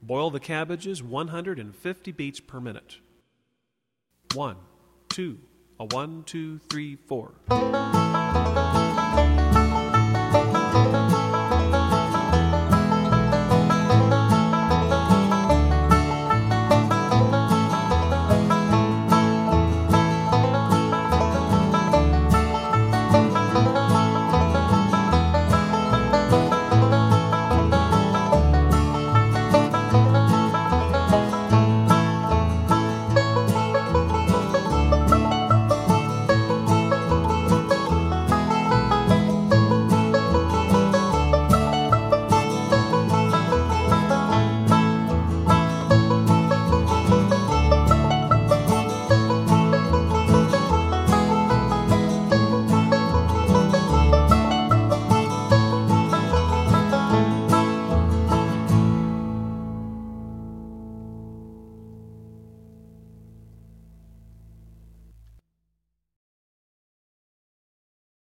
Boil the cabbages 150 beats per minute. 1, 2, 1, 2, 3, 4.